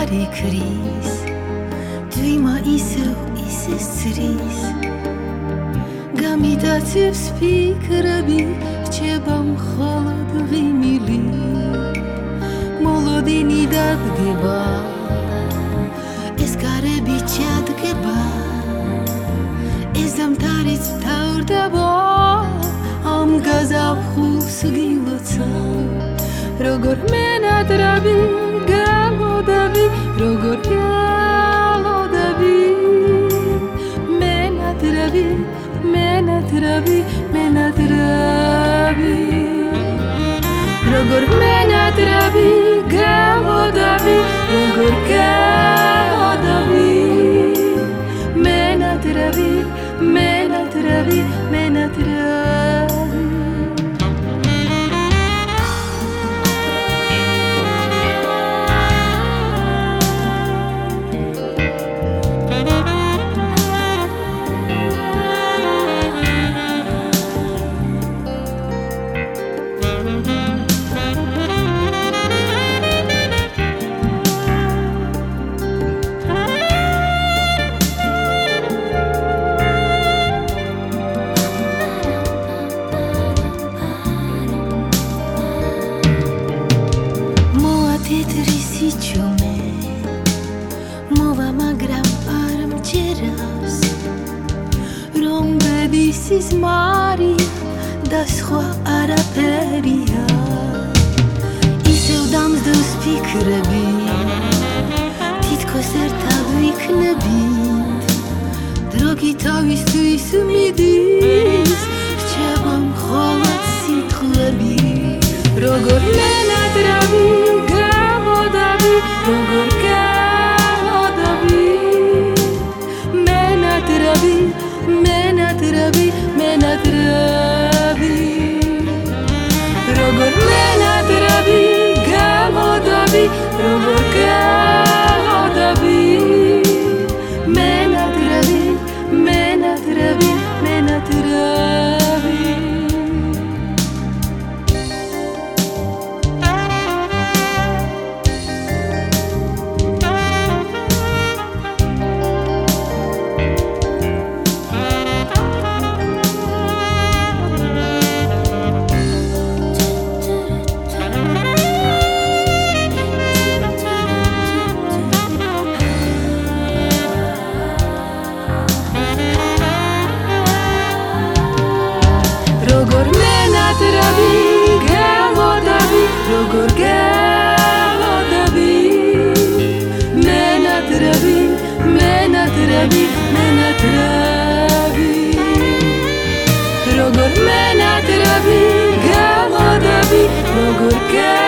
მყარი ქრის თვიმა ისე სრის გამიტაცებს ფიქრები რჩება მხოლოდ ღიმილი მოლოდინი დადგება ეს გარები ჩადგება ეს ზამთარიც თავდება ამ გაზაფხულს გილოცა როგორ მენადრები გალოდები როგორ გალოდები მენადრები როგორ მენადრები გალოდები როგორ გალოდები მენადრები მოვა მაგრამ არ მჯერავს რომ ბედისის მარი და სხვა არაფერია ისევ დამსდევს ფიქრები თითქოს ერთად ვიქნებით დროგი თავისთვის მიდის რჩება მხოლოდ სიტყვები როგორ მენადრები გალოდები როგორ გალოდები მენადრები როგორ მენადრები გალოდები როგორ გალოდები მენადრები როგორ მენადრები გალოდები როგორ გალოდები მენადრები როგორ მენადრები გალოდები როგორ